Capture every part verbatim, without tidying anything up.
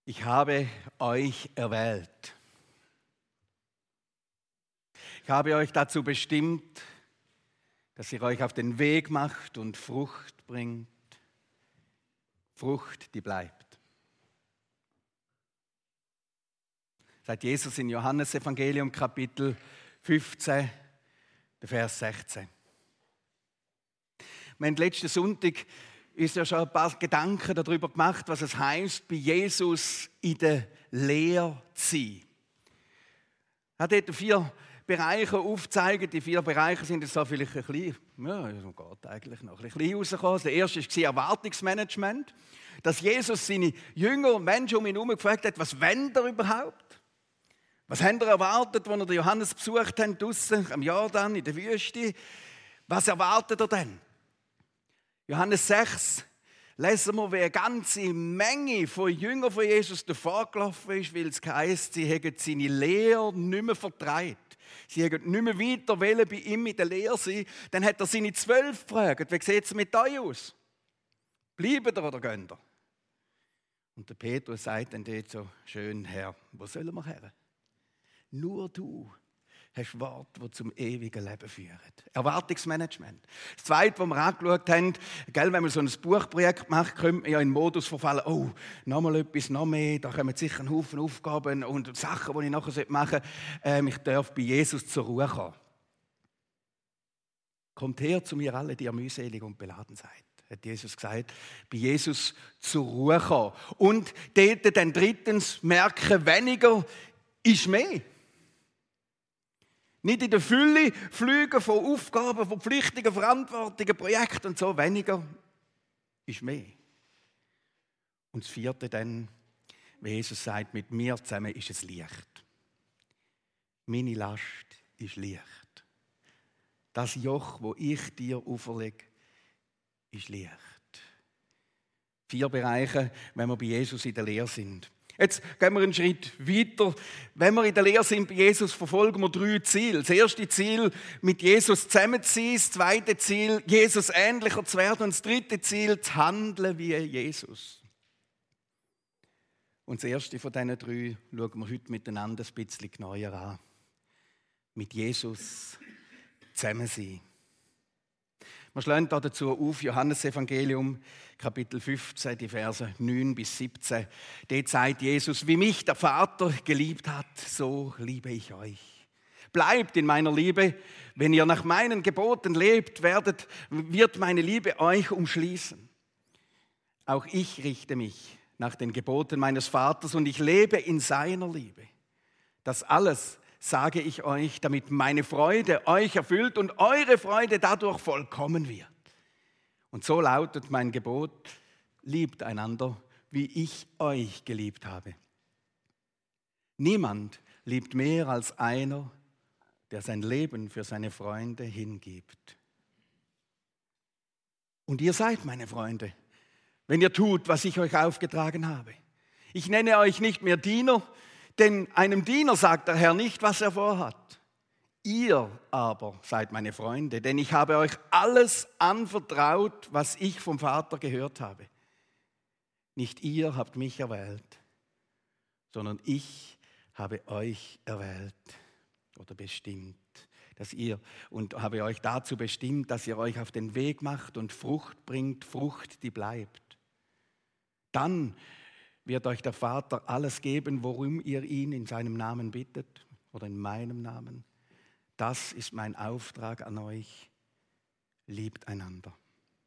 Ich habe euch erwählt. Ich habe euch dazu bestimmt, dass ihr euch auf den Weg macht und Frucht bringt. Frucht, die bleibt. Sagt Jesus in Johannesevangelium Kapitel fünfzehn, der Vers sechzehn. Wir haben letzten Sonntag uns ja schon ein paar Gedanken darüber gemacht, was es heisst, bei Jesus in der Lehre zu sein. Er hat dort vier Bereiche aufgezeigt. Die vier Bereiche sind jetzt so vielleicht ein bisschen, ja, das geht eigentlich noch ein bisschen rausgekommen. Der erste war Erwartungsmanagement, dass Jesus seine Jünger und Menschen um ihn herum gefragt hat, was wollen ihr überhaupt? Was haben ihr erwartet, als ihr den Johannes besucht habt, draussen am Jordan, in der Wüste? Was erwartet ihr denn? Johannes sechs lesen wir, wie eine ganze Menge von Jüngern von Jesus davor gelaufen ist, weil es heisst, sie hätten seine Lehre nicht mehr vertreibt. Sie hätten nicht mehr weiter wollen bei ihm in der Lehre sein. Dann hat er seine Zwölf gefragt, wie sieht es mit euch aus? Bleibt ihr oder geht ihr? Und der Petrus sagt dann dort so schön, Herr, wo sollen wir her? Nur du hast Worte, die zum ewigen Leben führen. Erwartungsmanagement. Das Zweite, was wir angeschaut haben, gell, wenn man so ein Buchprojekt macht, könnte man ja in den Modus verfallen, oh, noch mal etwas, noch mehr, da kommen sicher einen Haufen Aufgaben und Sachen, die ich nachher machen sollte. Ähm, ich darf bei Jesus zur Ruhe kommen. Kommt her zu mir alle, die ihr mühselig und beladen seid, hat Jesus gesagt, bei Jesus zur Ruhe kommen. Und dort dann drittens merken, weniger ist mehr. Nicht in der Fülle fliegen von Aufgaben, von Pflichten, Verantwortungen, Projekten und so. Weniger ist mehr. Und das vierte dann, wie Jesus sagt, mit mir zusammen ist es leicht. Meine Last ist leicht. Das Joch, das ich dir auferlege, ist leicht. Vier Bereiche, wenn wir bei Jesus in der Lehre sind. Jetzt gehen wir einen Schritt weiter. Wenn wir in der Lehre sind bei Jesus, verfolgen wir drei Ziele. Das erste Ziel, mit Jesus zusammen zu sein. Das zweite Ziel, Jesus ähnlicher zu werden. Und das dritte Ziel, zu handeln wie Jesus. Und das erste von diesen drei schauen wir heute miteinander ein bisschen genauer an. Mit Jesus zusammen sein. Wir schlagen dazu auf Johannesevangelium, Kapitel fünfzehn, die Verse neun bis siebzehn. Dort sagt Jesus, wie mich der Vater geliebt hat, so liebe ich euch. Bleibt in meiner Liebe, wenn ihr nach meinen Geboten lebt, werdet, wird meine Liebe euch umschließen. Auch ich richte mich nach den Geboten meines Vaters und ich lebe in seiner Liebe. Das alles sage ich euch, damit meine Freude euch erfüllt und eure Freude dadurch vollkommen wird. Und so lautet mein Gebot, liebt einander, wie ich euch geliebt habe. Niemand liebt mehr als einer, der sein Leben für seine Freunde hingibt. Und ihr seid meine Freunde, wenn ihr tut, was ich euch aufgetragen habe. Ich nenne euch nicht mehr Diener, denn einem Diener sagt der Herr nicht, was er vorhat. Ihr aber seid meine Freunde, denn ich habe euch alles anvertraut, was ich vom Vater gehört habe. Nicht ihr habt mich erwählt, sondern ich habe euch erwählt oder bestimmt, dass ihr und habe euch dazu bestimmt, dass ihr euch auf den Weg macht und Frucht bringt, Frucht, die bleibt. Dann wird euch der Vater alles geben, worum ihr ihn in seinem Namen bittet oder in meinem Namen. Das ist mein Auftrag an euch. Liebt einander.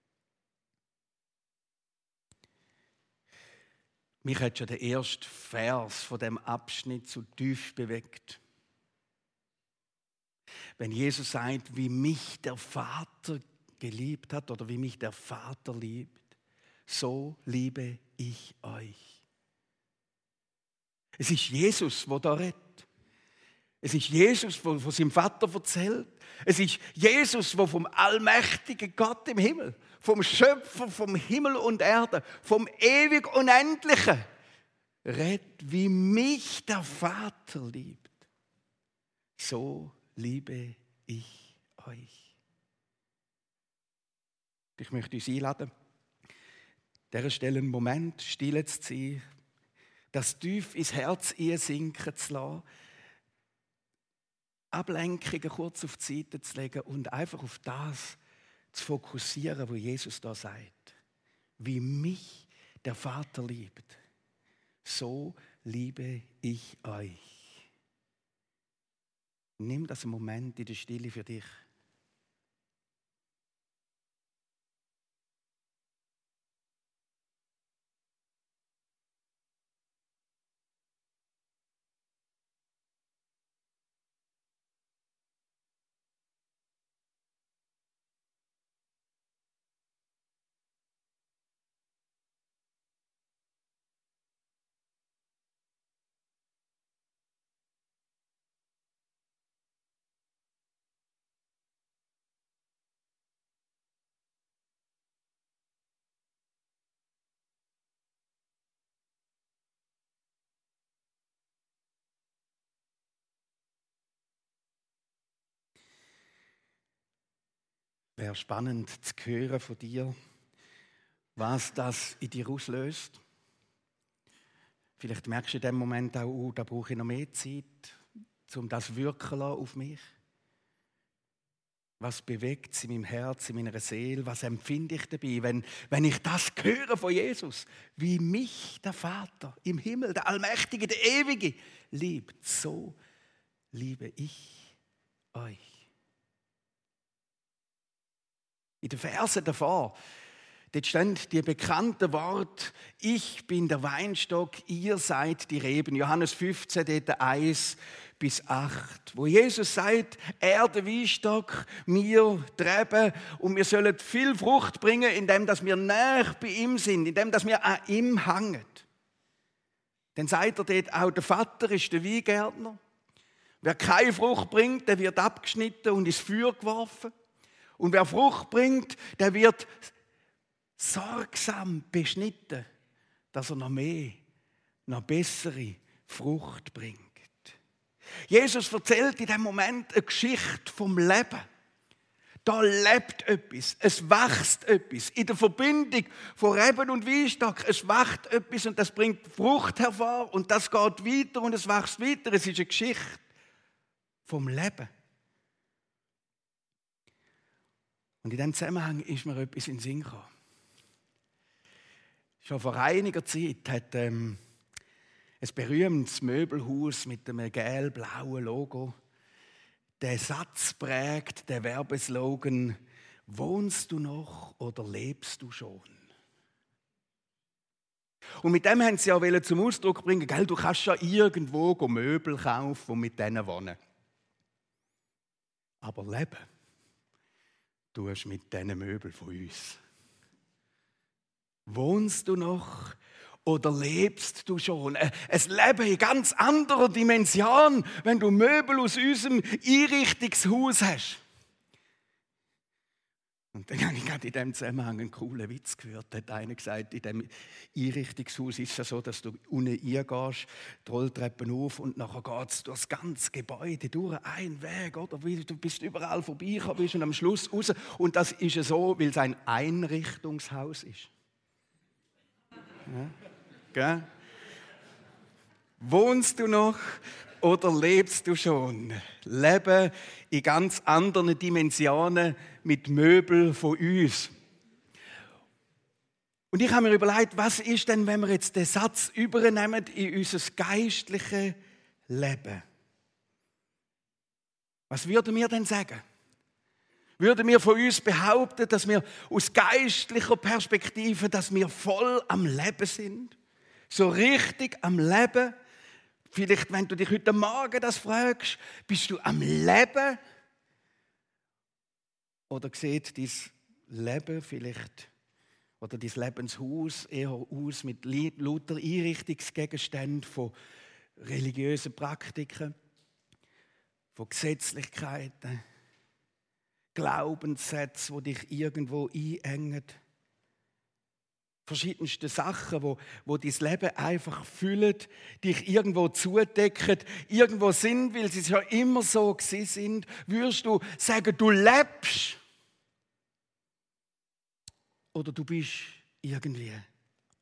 Mich hat schon der erste Vers von dem Abschnitt so tief bewegt. Wenn Jesus sagt, wie mich der Vater geliebt hat oder wie mich der Vater liebt, so liebe ich euch. Es ist Jesus, der da redet. Es ist Jesus, der von seinem Vater erzählt. Es ist Jesus, der vom allmächtigen Gott im Himmel, vom Schöpfer vom Himmel und Erde, vom ewig Unendlichen redet, wie mich der Vater liebt. So liebe ich euch. Ich möchte uns einladen, an dieser Stelle einen Moment still zu sein, das tief ins Herz sinken zu lassen, Ablenkungen kurz auf die Seite zu legen und einfach auf das zu fokussieren, was Jesus da sagt. Wie mich der Vater liebt, so liebe ich euch. Nimm das einen Moment in der Stille für dich. Wäre spannend zu hören von dir, was das in dir auslöst. Vielleicht merkst du in dem Moment auch, oh, da brauche ich noch mehr Zeit, um das wirken zu lassen auf mich. Was bewegt es in meinem Herz, in meiner Seele? Was empfinde ich dabei, wenn, wenn ich das höre von Jesus? Wie mich der Vater im Himmel, der Allmächtige, der Ewige, liebt. So liebe ich euch. In den Versen davor, dort stand die bekannte Wort, ich bin der Weinstock, ihr seid die Reben. Johannes fünfzehn, dort eins bis acht. Wo Jesus sagt, er der Weinstock, wir die Reben und wir sollen viel Frucht bringen, indem wir näher bei ihm sind, indem wir an ihm hängen. Dann sagt er dort, auch der Vater ist der Weingärtner. Wer keine Frucht bringt, der wird abgeschnitten und ins Feuer geworfen. Und wer Frucht bringt, der wird sorgsam beschnitten, dass er noch mehr, noch bessere Frucht bringt. Jesus erzählt in diesem Moment eine Geschichte vom Leben. Da lebt etwas, es wächst etwas. In der Verbindung von Reben und Weinstock, es wächst etwas und das bringt Frucht hervor und das geht weiter und es wächst weiter. Es ist eine Geschichte vom Leben. Und in diesem Zusammenhang ist mir etwas in den Sinn gekommen. Schon vor einiger Zeit hat ähm, ein berühmtes Möbelhaus mit einem gelb-blauen Logo den Satz prägt, der Werbeslogan: Wohnst du noch oder lebst du schon? Und mit dem haben sie ja zum Ausdruck bringen, gell, du kannst ja irgendwo Möbel kaufen und mit denen wohnen. Aber leben du hast mit diesen Möbeln von uns. Wohnst du noch oder lebst du schon? Ein Leben in ganz anderer Dimension, wenn du Möbel aus unserem Einrichtungshaus hast. Und dann habe ich gerade in diesem Zusammenhang einen coolen Witz gehört. Da hat einer gesagt, in diesem Einrichtungshaus ist es ja so, dass du unten reingehst, die Rolltreppen auf und nachher geht es durch das ganze Gebäude, durch einen Weg, oder? Du bist überall vorbeigekommen, bist und am Schluss raus. Und das ist ja so, weil es ein Einrichtungshaus ist. Ja? Gell? Wohnst du noch oder lebst du schon? Leben in ganz anderen Dimensionen mit Möbeln von uns. Und ich habe mir überlegt, was ist denn, wenn wir jetzt den Satz übernehmen in unser geistliches Leben? Was würden wir denn sagen? Würden wir von uns behaupten, dass wir aus geistlicher Perspektive, dass wir voll am Leben sind? So richtig am Leben? Vielleicht, wenn du dich heute Morgen das fragst, bist du am Leben? Oder sieht dein Leben vielleicht, oder dein Lebenshaus eher aus mit lauter Einrichtungsgegenständen von religiösen Praktiken, von Gesetzlichkeiten, Glaubenssätzen, die dich irgendwo einengen. Verschiedenste Sachen, wo, wo dein Leben einfach füllen, dich irgendwo zudecken, irgendwo sind, weil sie ja immer so gewesen sind. Würdest du sagen, du lebst? Oder du bist irgendwie?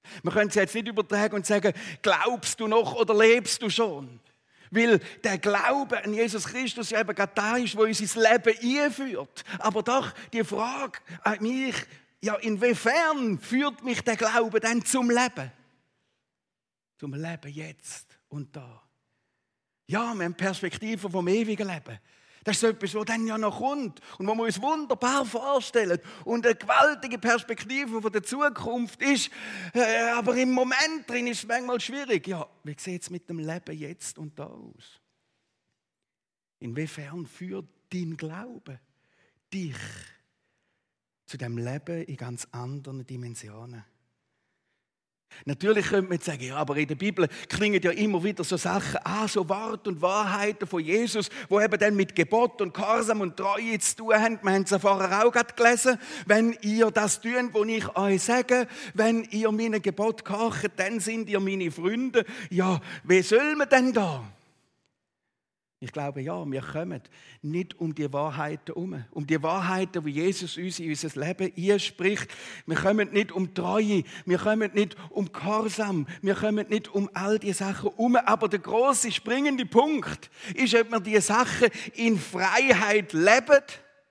Wir können es jetzt nicht übertragen und sagen, glaubst du noch oder lebst du schon? Weil der Glaube an Jesus Christus ja eben gerade da ist, wo uns ins Leben einführt. Aber doch die Frage an mich, ja, inwiefern führt mich der Glaube dann zum Leben? Zum Leben jetzt und da. Ja, wir haben Perspektiven vom ewigen Leben. Das ist so etwas, was dann ja noch kommt und wo wir uns wunderbar vorstellen. Und eine gewaltige Perspektive von der Zukunft ist, äh, aber im Moment drin ist es manchmal schwierig. Ja, wie sieht es mit dem Leben jetzt und da aus? Inwiefern führt dein Glaube dich zu dem Leben in ganz anderen Dimensionen? Natürlich könnte man jetzt sagen, ja, aber in der Bibel klingen ja immer wieder so Sachen an, so Worte und Wahrheiten von Jesus, wo eben dann mit Gebot und Gehorsam und Treue zu tun haben. Wir haben es ja vorher auch gerade gelesen. Wenn ihr das tut, was ich euch sage, wenn ihr meine Gebote gehorcht, dann sind ihr meine Freunde. Ja, wie soll man denn da? Ich glaube, ja, wir kommen nicht um die Wahrheiten herum. Um die Wahrheiten, die Jesus uns in unser Leben einspricht. Wir kommen nicht um Treue, wir kommen nicht um Gehorsam, wir kommen nicht um all diese Sachen herum. Aber der grosse, springende Punkt ist, ob wir diese Sachen in Freiheit leben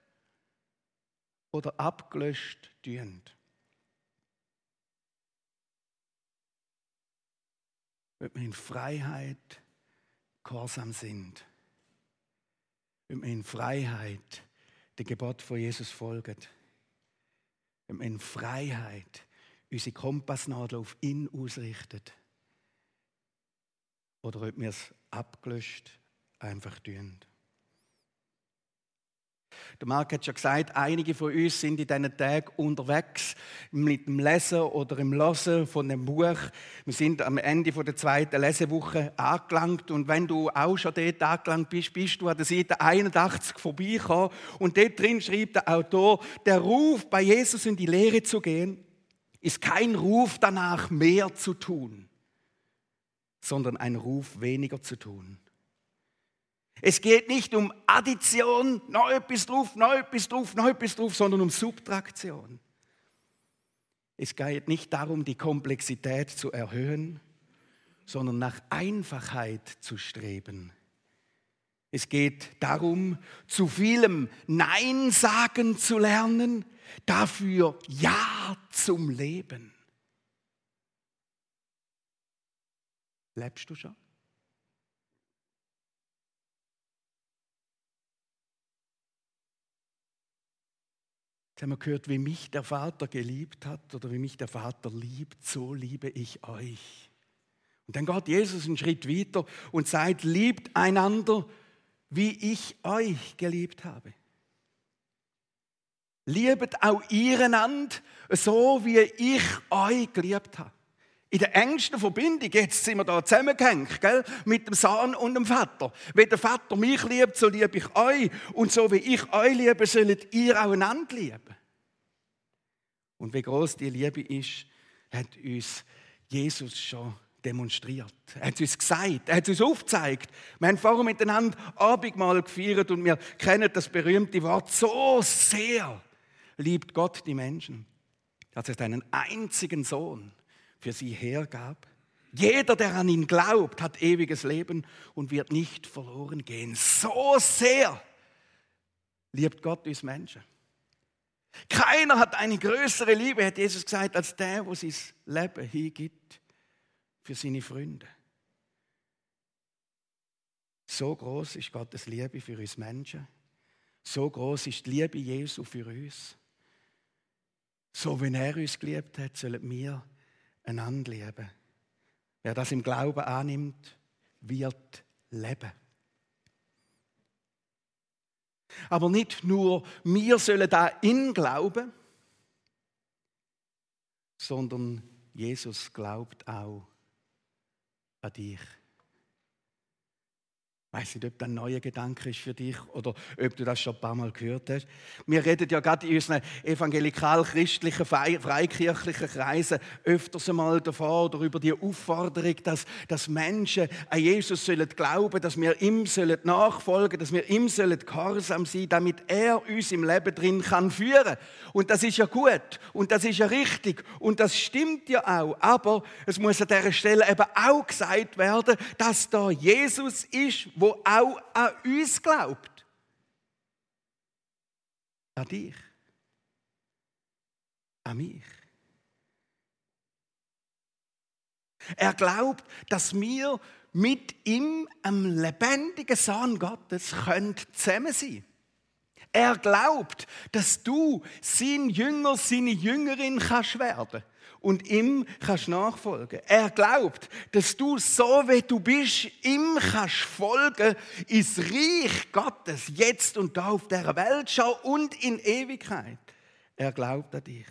oder abgelöscht tun. Ob wir in Freiheit gehorsam sind. Wenn wir in Freiheit dem Gebot von Jesus folgen. Wenn wir in Freiheit unsere Kompassnadel auf ihn ausrichten. Oder ob wir es abgelöscht einfach tun. Der Marc hat schon gesagt, einige von uns sind in diesen Tagen unterwegs mit dem Lesen oder im Hören von einem Buch. Wir sind am Ende der zweiten Lesewoche angelangt und wenn du auch schon dort angelangt bist, bist du an der Seite einundachtzig vorbeigekommen und dort drin schreibt der Autor, der Ruf, bei Jesus in die Lehre zu gehen, ist kein Ruf danach, mehr zu tun, sondern ein Ruf, weniger zu tun. Es geht nicht um Addition, noch etwas drauf, noch etwas drauf, noch etwas drauf, sondern um Subtraktion. Es geht nicht darum, die Komplexität zu erhöhen, sondern nach Einfachheit zu streben. Es geht darum, zu vielem Nein sagen zu lernen, dafür Ja zum Leben. Lebst du schon? Jetzt haben wir gehört, wie mich der Vater geliebt hat oder wie mich der Vater liebt, so liebe ich euch. Und dann geht Jesus einen Schritt weiter und sagt, liebt einander, wie ich euch geliebt habe. Liebet auch ihr einander, so wie ich euch geliebt habe. In der engsten Verbindung, jetzt sind wir da zusammengehängt, gell, mit dem Sohn und dem Vater. Wenn der Vater mich liebt, so liebe ich euch. Und so wie ich euch liebe, sollt ihr auch einander lieben. Und wie groß die Liebe ist, hat uns Jesus schon demonstriert. Er hat es uns gesagt, er hat es uns aufgezeigt. Wir haben vorher miteinander Abendmahl gefeiert und wir kennen das berühmte Wort, so sehr liebt Gott die Menschen, dass es einen einzigen Sohn für sie hergab. Jeder, der an ihn glaubt, hat ewiges Leben und wird nicht verloren gehen. So sehr liebt Gott uns Menschen. Keiner hat eine größere Liebe, hat Jesus gesagt, als der, der sein Leben hingibt für seine Freunde. So groß ist Gottes Liebe für uns Menschen. So groß ist die Liebe Jesu für uns. So wie er uns geliebt hat, sollen wir einander lieben. Wer das im Glauben annimmt, wird leben. Aber nicht nur wir sollen da in glauben, sondern Jesus glaubt auch an dich. Ich weiss nicht, ob das ein neuer Gedanke ist für dich oder ob du das schon ein paar Mal gehört hast. Wir reden ja gerade in unseren evangelikal-christlichen, freikirchlichen Kreisen öfters einmal davon oder über die Aufforderung, dass, dass Menschen an Jesus sollen glauben, dass wir ihm sollen nachfolgen, dass wir ihm sollen gehorsam sein, damit er uns im Leben drin kann führen. Und das ist ja gut und das ist ja richtig und das stimmt ja auch. Aber es muss an dieser Stelle eben auch gesagt werden, dass da Jesus ist, wo auch an uns glaubt. An dich. An mich. Er glaubt, dass wir mit ihm, am lebendigen Sohn Gottes, können zusammen sein können. Er glaubt, dass du sein Jünger, seine Jüngerin kannst werden und ihm kannst nachfolgen. Er glaubt, dass du so wie du bist, ihm kannst folgen ins Reich Gottes, jetzt und da auf dieser Welt schon und in Ewigkeit. Er glaubt an dich,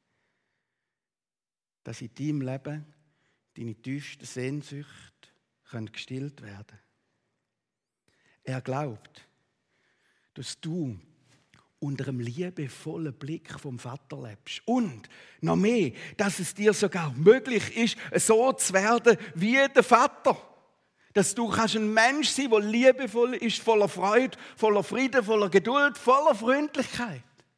dass in deinem Leben deine tiefsten Sehnsüchte können gestillt werden. Er glaubt, dass du unter einem liebevollen Blick vom Vater lebst. Und noch mehr, dass es dir sogar möglich ist, so zu werden wie der Vater. Dass du kannst ein Mensch sein, der liebevoll ist, voller Freude, voller Frieden, voller Geduld, voller Freundlichkeit.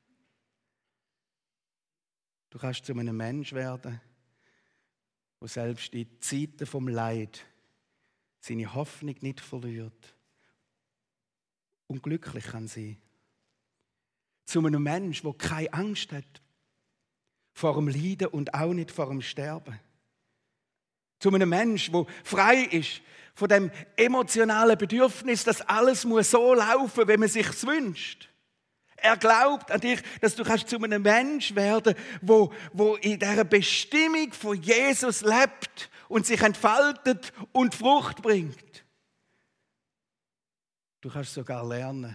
Du kannst zu einem Mensch werden, der selbst in Zeiten vom Leid seine Hoffnung nicht verliert und glücklich kann sein. Zu einem Menschen, der keine Angst hat vor dem Leiden und auch nicht vor dem Sterben. Zu einem Menschen, der frei ist von dem emotionalen Bedürfnis, dass alles muss so laufen muss, wie man sich wünscht. Er glaubt an dich, dass du kannst zu einem Menschen werden, wo, wo in dieser Bestimmung von Jesus lebt und sich entfaltet und Frucht bringt. Du kannst sogar lernen,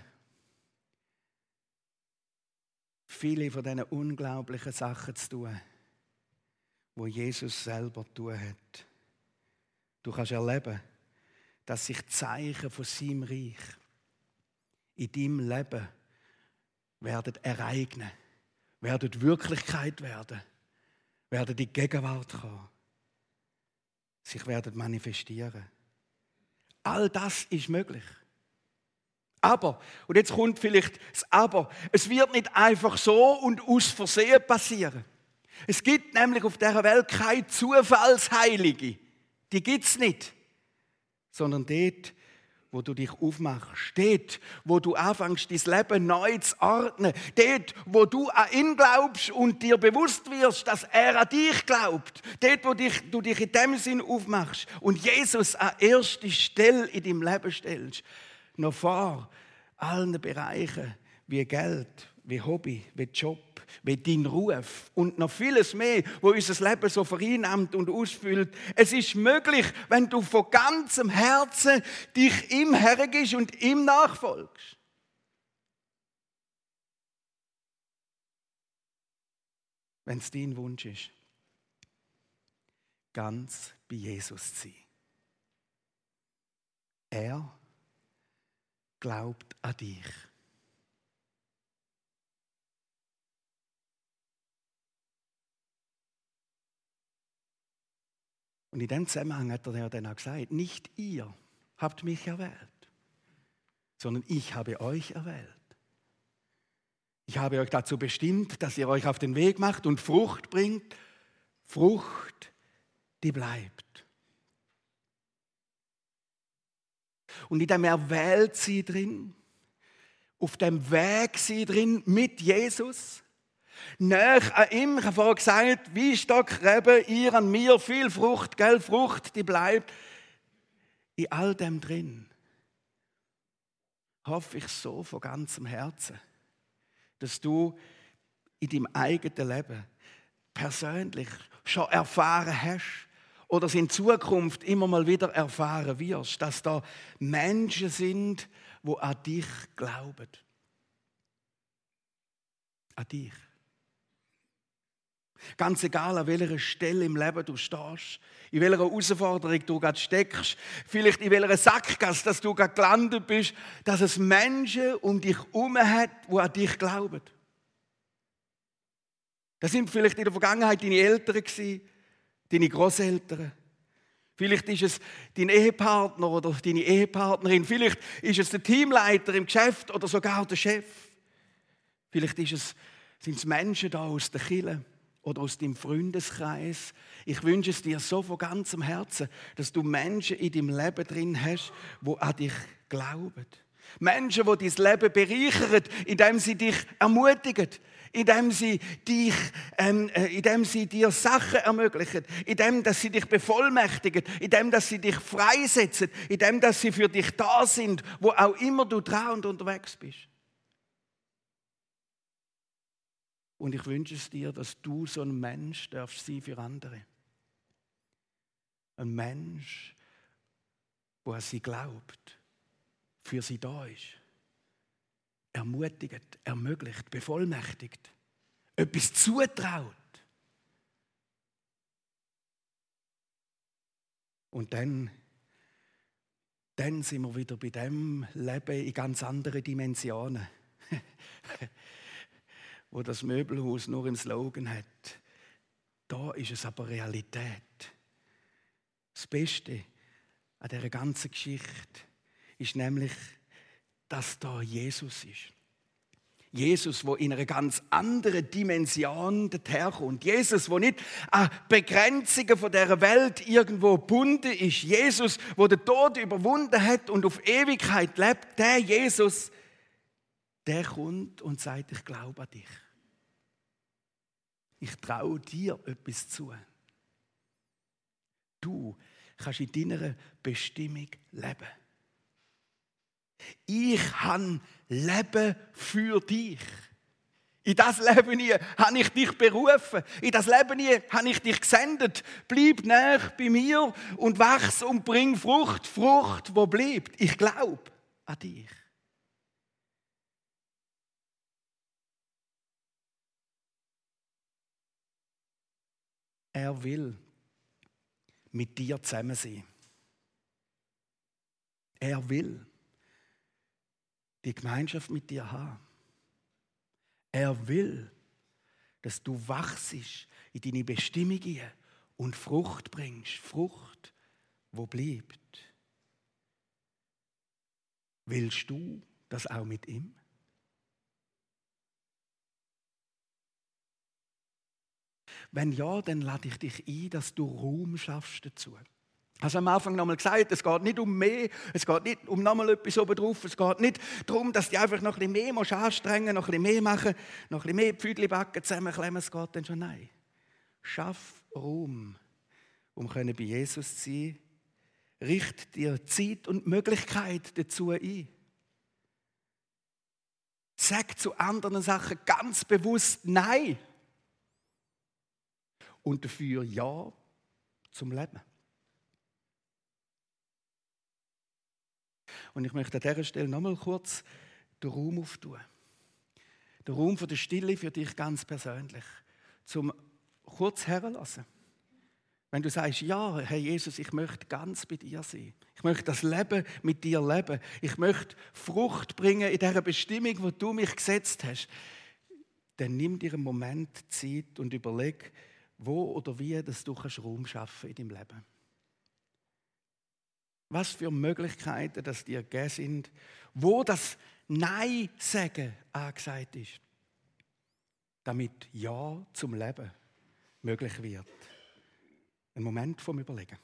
viele von diesen unglaublichen Sachen zu tun, wo Jesus selber tun hat. Du kannst erleben, dass sich Zeichen von seinem Reich in deinem Leben werden ereignen, werden Wirklichkeit werden, werden in die Gegenwart kommen, sich werden manifestieren. All das ist möglich. Aber, und jetzt kommt vielleicht das Aber, es wird nicht einfach so und aus Versehen passieren. Es gibt nämlich auf dieser Welt keine Zufallsheilige. Die gibt es nicht. Sondern dort, wo du dich aufmachst, dort, wo du anfängst, dein Leben neu zu ordnen, dort, wo du an ihn glaubst und dir bewusst wirst, dass er an dich glaubt, dort, wo dich, du dich in dem Sinn aufmachst und Jesus an erste Stelle in deinem Leben stellst, noch vor allen Bereichen wie Geld, wie Hobby, wie Job, wie dein Ruf und noch vieles mehr, wo unser Leben so vereinnahmt und ausfüllt. Es ist möglich, wenn du von ganzem Herzen dich ihm hergibst und ihm nachfolgst. Wenn es dein Wunsch ist, ganz bei Jesus zu sein. Er glaubt an dich. Und in dem Zusammenhang hat er ja dann auch gesagt, nicht ihr habt mich erwählt, sondern ich habe euch erwählt. Ich habe euch dazu bestimmt, dass ihr euch auf den Weg macht und Frucht bringt, Frucht, die bleibt. Und in dem Erwähltsein drin, auf dem Weg sein drin mit Jesus, näher an ihm, ich habe vorhin gesagt, wie Stockreben, ihr an mir, viel Frucht, gell, Frucht, die bleibt. In all dem drin hoffe ich so von ganzem Herzen, dass du in deinem eigenen Leben persönlich schon erfahren hast, oder es in Zukunft immer mal wieder erfahren wirst, dass da Menschen sind, die an dich glauben. An dich. Ganz egal, an welcher Stelle im Leben du stehst, in welcher Herausforderung du gerade steckst, vielleicht in welcher Sackgasse, dass du gerade gelandet bist, dass es Menschen um dich herum hat, die an dich glauben. Das sind vielleicht in der Vergangenheit deine Eltern gewesen, deine Großeltern. Vielleicht ist es dein Ehepartner oder deine Ehepartnerin. Vielleicht ist es der Teamleiter im Geschäft oder sogar der Chef. Vielleicht ist es, sind es Menschen da aus der Kirche oder aus deinem Freundeskreis. Ich wünsche es dir so von ganzem Herzen, dass du Menschen in deinem Leben drin hast, die an dich glauben. Menschen, die dein Leben bereichern, indem sie dich ermutigen, indem sie, dich, ähm, indem sie dir Sachen ermöglichen, indem dass sie dich bevollmächtigen, indem dass sie dich freisetzen, indem dass sie für dich da sind, wo auch immer du trauend unterwegs bist. Und ich wünsche es dir, dass du so ein Mensch darfst sein für andere. Ein Mensch, der an sie glaubt, für sie da ist. Ermutigt, ermöglicht, bevollmächtigt, etwas zutraut. Und dann, dann sind wir wieder bei dem Leben in ganz anderen Dimensionen, wo das Möbelhaus nur im Slogan hat. Da ist es aber Realität. Das Beste an dieser ganzen Geschichte ist nämlich, dass da Jesus ist. Jesus, der in einer ganz anderen Dimension daherkommt. Jesus, der nicht an Begrenzungen von dieser Welt irgendwo gebunden ist. Jesus, der den Tod überwunden hat und auf Ewigkeit lebt. Der Jesus, der kommt und sagt, ich glaube an dich. Ich traue dir etwas zu. Du kannst in deiner Bestimmung leben. Ich habe Leben für dich. In das Leben hier habe ich dich berufen. In das Leben hier habe ich dich gesendet. Bleib näher bei mir und wachs und bring Frucht. Frucht, wo bleibt. Ich glaube an dich. Er will mit dir zusammen sein. Er will die Gemeinschaft mit dir haben. Er will, dass du wachst in deine Bestimmung und Frucht bringst. Frucht, wo bleibt. Willst du das auch mit ihm? Wenn ja, dann lade ich dich ein, dass du Raum schaffst dazu. Also am Anfang nochmal gesagt, es geht nicht um mehr, es geht nicht um nochmal etwas oben drauf, es geht nicht darum, dass du einfach noch ein bisschen mehr anstrengen musst, noch ein bisschen mehr machen, noch ein bisschen mehr Pfüdli backen, zusammenklemmen, es geht dann schon. Nein. Schaff Raum, um bei Jesus zu sein. Richte dir Zeit und Möglichkeit dazu ein. Sag zu anderen Sachen ganz bewusst Nein. Und dafür Ja zum Leben. Und ich möchte an dieser Stelle nochmal kurz den Raum auftun. Den Raum für die Stille für dich ganz persönlich. Zum kurz herlassen. Wenn du sagst, ja, Herr Jesus, ich möchte ganz bei dir sein. Ich möchte das Leben mit dir leben. Ich möchte Frucht bringen in dieser Bestimmung, wo du mich gesetzt hast. Dann nimm dir einen Moment Zeit und überleg, wo oder wie dass du Raum schaffen in deinem Leben. Was für Möglichkeiten dass dir gegeben sind, wo das Nein sagen angesagt ist, damit Ja zum Leben möglich wird. Ein Moment vom Überlegen.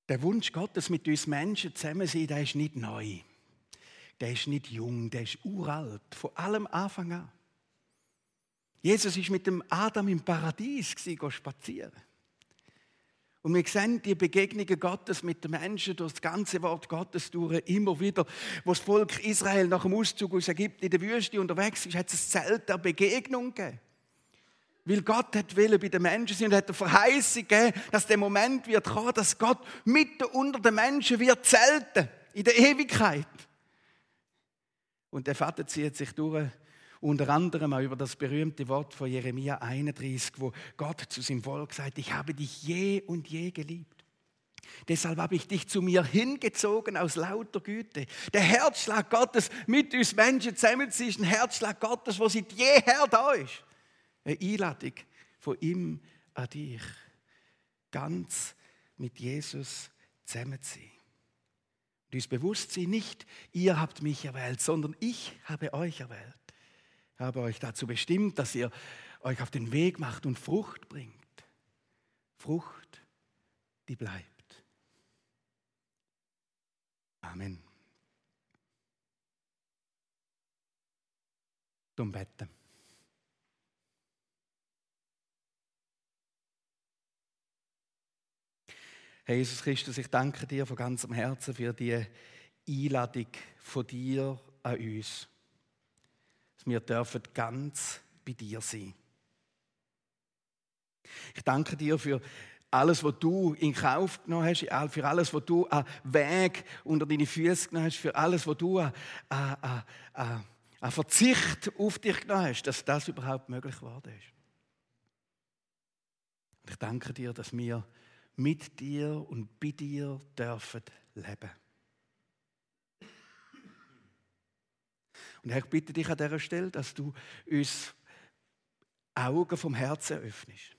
Der Wunsch Gottes mit uns Menschen zusammen sein, der ist nicht neu. Der ist nicht jung, der ist uralt, von allem Anfang an. Jesus ist mit dem Adam im Paradies gewesen, spazieren. Und wir sehen die Begegnungen Gottes mit den Menschen durch das ganze Wort Gottes durch, immer wieder, wo das Volk Israel nach dem Auszug aus Ägypten in der Wüste unterwegs ist, hat es ein Zelt der Begegnung gegeben. Weil Gott hat wollen bei den Menschen sein und hat eine Verheißung gegeben, dass der Moment wird kommen, dass Gott mitten unter den Menschen wird zelten, in der Ewigkeit. Und der Vater zieht sich durch, unter anderem auch über das berühmte Wort von Jeremia einunddreißig, wo Gott zu seinem Volk sagt, ich habe dich je und je geliebt. Deshalb habe ich dich zu mir hingezogen aus lauter Güte. Der Herzschlag Gottes mit uns Menschen zusammen ist ein Herzschlag Gottes, der seit jeher da ist. Eine Einladung von ihm an dich, ganz mit Jesus zusammen zu sein. Und uns bewusst sein, nicht ihr habt mich erwählt, sondern ich habe euch erwählt. Ich habe euch dazu bestimmt, dass ihr euch auf den Weg macht und Frucht bringt. Frucht, die bleibt. Amen. Zum Betten. Herr Jesus Christus, ich danke dir von ganzem Herzen für die Einladung von dir an uns. Dass wir dürfen ganz bei dir sein. Ich danke dir für alles, was du in Kauf genommen hast, für alles, was du an Weg unter deine Füße genommen hast, für alles, was du an, an, an, an Verzicht auf dich genommen hast, dass das überhaupt möglich geworden ist. Und ich danke dir, dass wir mit dir und bei dir dürfen leben. Und Herr, ich bitte dich an dieser Stelle, dass du uns Augen vom Herzen öffnest.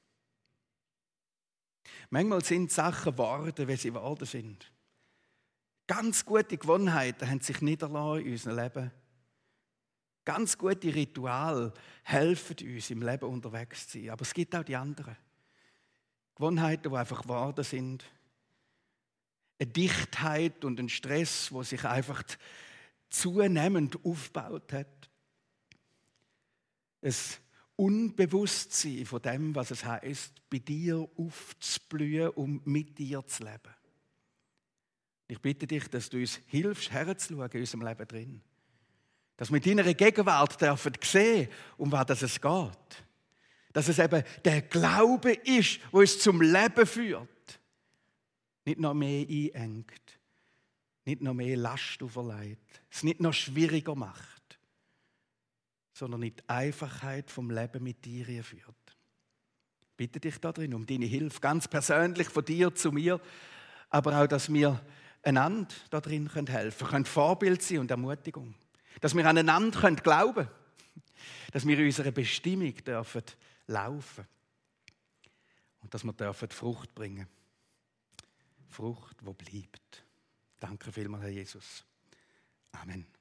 Manchmal sind Sachen geworden, wie sie geworden sind. Ganz gute Gewohnheiten haben sich niedergelassen in unserem Leben. Ganz gute Rituale helfen uns, im Leben unterwegs zu sein. Aber es gibt auch die anderen. Gewohnheiten, die einfach geworden sind. Eine Dichtheit und ein Stress, wo sich einfach zunehmend aufgebaut hat. Ein Unbewusstsein von dem, was es heisst, bei dir aufzublühen, um mit dir zu leben. Ich bitte dich, dass du uns hilfst, herzuschauen in unserem Leben drin. Dass wir in deiner Gegenwart dürfen sehen, um was es geht. Dass es eben der Glaube ist, der uns zum Leben führt. Nicht noch mehr einengt. Nicht noch mehr Last auferlegt, es nicht noch schwieriger macht, sondern in die Einfachheit vom Leben mit dir führt. Ich bitte dich darin um deine Hilfe, ganz persönlich von dir zu mir, aber auch, dass wir einander darin helfen können, können Vorbild sein und Ermutigung. Dass wir aneinander können glauben, dass wir in unserer Bestimmung dürfen laufen und dass wir dürfen Frucht bringen. Frucht, die bleibt. Danke vielmals, Herr Jesus. Amen.